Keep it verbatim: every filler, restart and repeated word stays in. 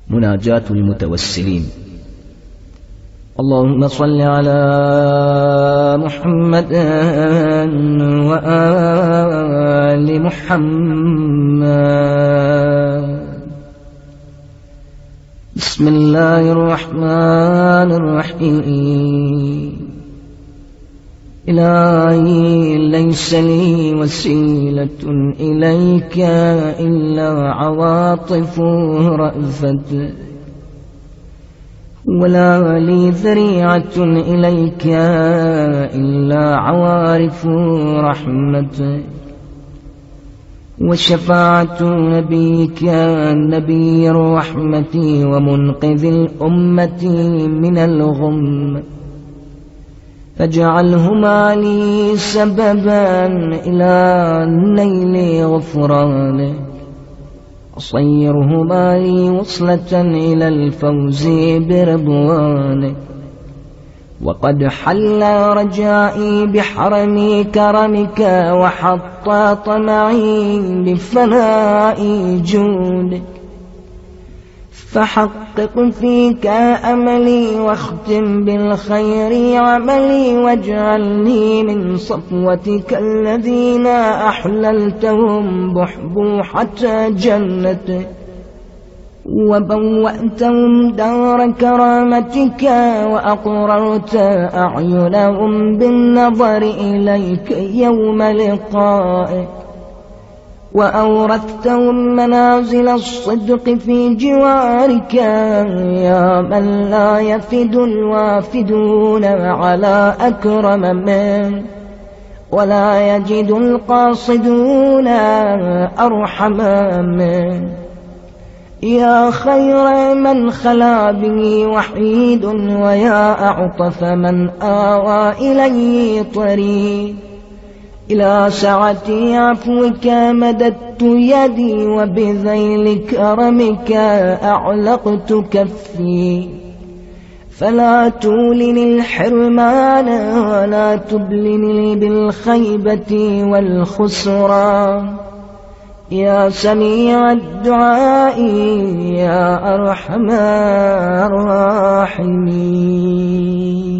مناجاة المتوسلين. اللهم صل على محمد وآل محمد. بسم الله الرحمن الرحيم. إلهي ليس لي وسيلة إليك إلا عواطف رأفة، ولا لي ذريعة إليك إلا عوارف رحمة، وشفاعة نبيك نبي الرحمة ومنقذ الأمة من الغم، فاجعلهما لي سببا إلى نيل غفرانك، وصيرهما لي وصلة إلى الفوز برضوانك. وقد حل رجائي بحرم كرمك، وحط طمعي بفناء جودك، فحقق فيك أملي واختم بالخير عملي، واجعلني من صفوتك الذين أحللتهم بحبوحة جنتك، وبوأتهم دار كرامتك، وأقررت أعينهم بالنظر إليك يوم لقائك، وأورثتهم منازل الصدق في جوارك، يا من لا يفد الوافدون على أكرم منك، ولا يجد القاصدون أرحم منك. يا خير من خلا به وحيد، ويا أعطف من آوى إليه طريق، إلى سعة عفوك مددت يدي، وبذيل كرمك أعلقت كفي، فلا تولني الحرمان ولا تبلني بالخيبة والخسران. يا سميع الدعاء يا أرحم الراحمين.